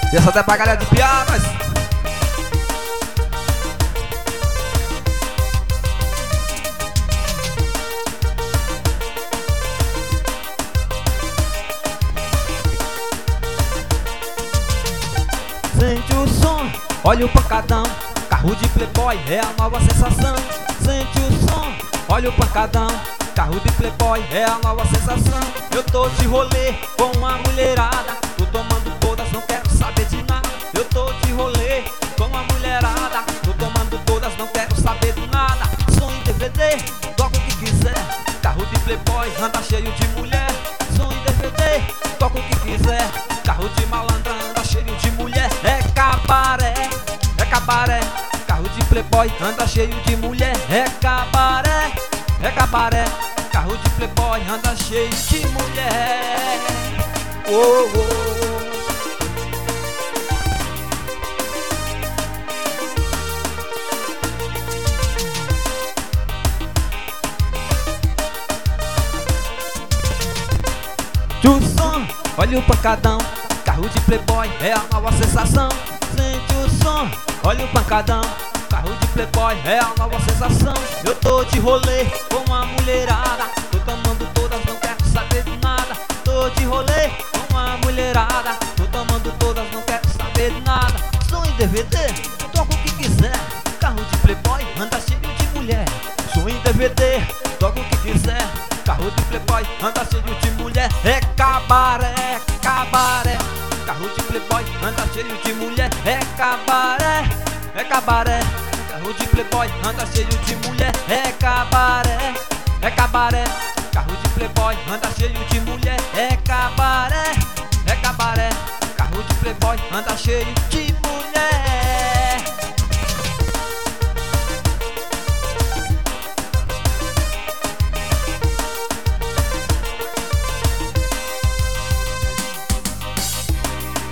E essa até pra galera de piadas. Sente o som, olha o pancadão. Carro de playboy é a nova sensação. Sente o som, olha o pancadão. Carro de playboy é a nova sensação. Eu tô de rolê com uma mulherada. Tô tomando todas, não quero saber de nada. Eu tô de rolê com uma mulherada. Tô tomando todas, não quero saber de nada. Som em DVD, toca o que quiser. Carro de playboy anda cheio de mulher. Som em DVD, toca o que quiser. Carro de malandra anda cheio de mulher. É cabaré, é cabaré. Carro de playboy anda cheio de mulher. É cabaré, é cabaré. Carro de playboy anda cheio de mulher. Oh, oh. O som, olha o pancadão. Carro de playboy é a nova sensação. Sente o som, olha o pancadão. Carro de playboy é a nova sensação. Eu tô de rolê com uma mulherada. Tô tomando todas, não quero saber de nada. Tô de rolê com uma mulherada. Tô tomando todas, não quero saber de nada. Som em DVD, toca o que quiser. Carro de playboy anda cheio de mulher. Som em DVD, toca o que quiser. Carro de playboy anda cheio de mulher. É cabaré, cabaré. Carro de playboy anda cheio de mulher. É cabaré, é cabaré. Carro de playboy anda cheio de mulher. É cabaré, é cabaré. Carro de playboy anda cheio de mulher. É cabaré, é cabaré. Carro de playboy anda cheio de